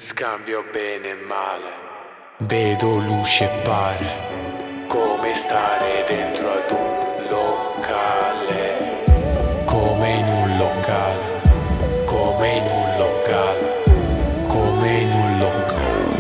Scambio bene e male, vedo luce e pare, come stare dentro ad un locale, come in un locale, come in un locale, come in un locale.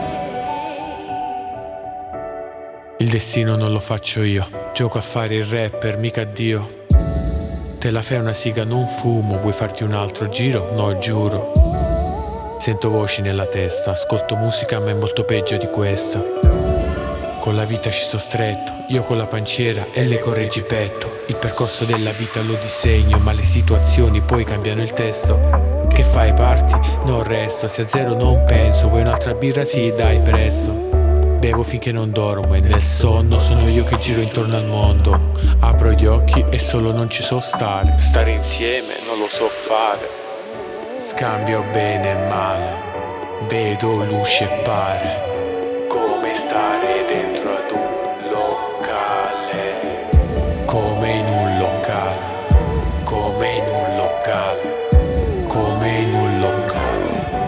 Il destino non lo faccio io, gioco a fare il rapper, mica Dio. Te la fai una siga, non fumo, vuoi farti un altro giro? No, giuro. Sento voci nella testa, ascolto musica ma è molto peggio di questa. Con la vita ci sto stretto, io con la panciera e le correggi petto. Il percorso della vita lo disegno, ma le situazioni poi cambiano il testo. Che fai, parti? Non resto, se a zero non penso, vuoi un'altra birra? Sì, dai, presto. Bevo finché non dormo e nel sonno sono io che giro intorno al mondo. Apro gli occhi e solo non ci so stare. Stare insieme non lo so fare. Scambio bene e male, vedo luce e pare, come stare dentro ad un locale, come in un locale, come in un locale, come in un locale.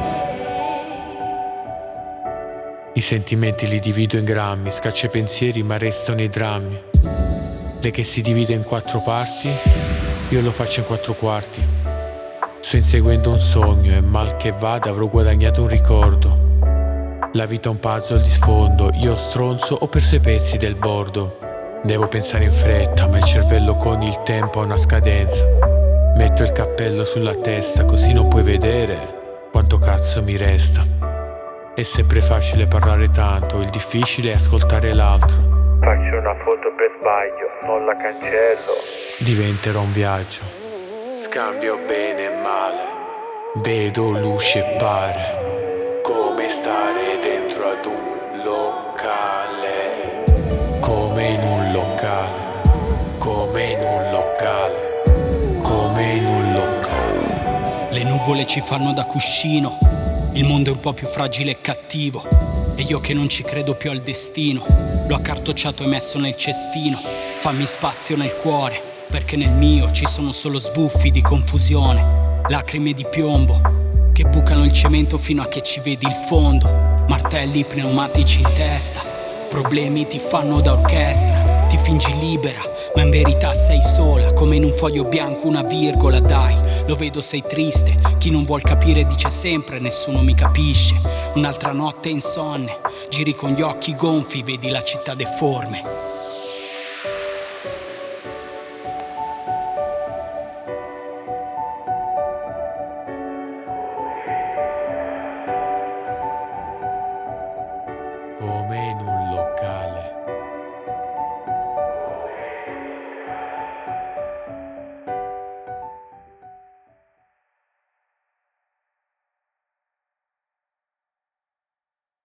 I sentimenti li divido in grammi, scaccia i pensieri ma restano i drammi. Lei che si divide in 4 parti, io lo faccio in 4 quarti. Sto inseguendo un sogno e mal che vada avrò guadagnato un ricordo. La vita è un puzzle di sfondo, io stronzo ho perso i pezzi del bordo. Devo pensare in fretta ma il cervello con il tempo ha una scadenza. Metto il cappello sulla testa così non puoi vedere quanto cazzo mi resta. È sempre facile parlare tanto, il difficile è ascoltare l'altro. Faccio una foto per sbaglio, non la cancello. Diventerò un viaggio. Scambio bene e male, vedo luce e pare, come stare dentro ad un locale, come in un locale, come in un locale, come in un locale. Le nuvole ci fanno da cuscino, il mondo è un po' più fragile e cattivo, e io che non ci credo più al destino, l'ho accartocciato e messo nel cestino. Fammi spazio nel cuore, perché nel mio ci sono solo sbuffi di confusione, lacrime di piombo che bucano il cemento fino a che ci vedi il fondo, martelli pneumatici in testa, problemi ti fanno da orchestra, ti fingi libera ma in verità sei sola, come in un foglio bianco una virgola. Dai, lo vedo sei triste, chi non vuol capire dice sempre nessuno mi capisce. Un'altra notte insonne, giri con gli occhi gonfi, vedi la città deforme. Come in un locale.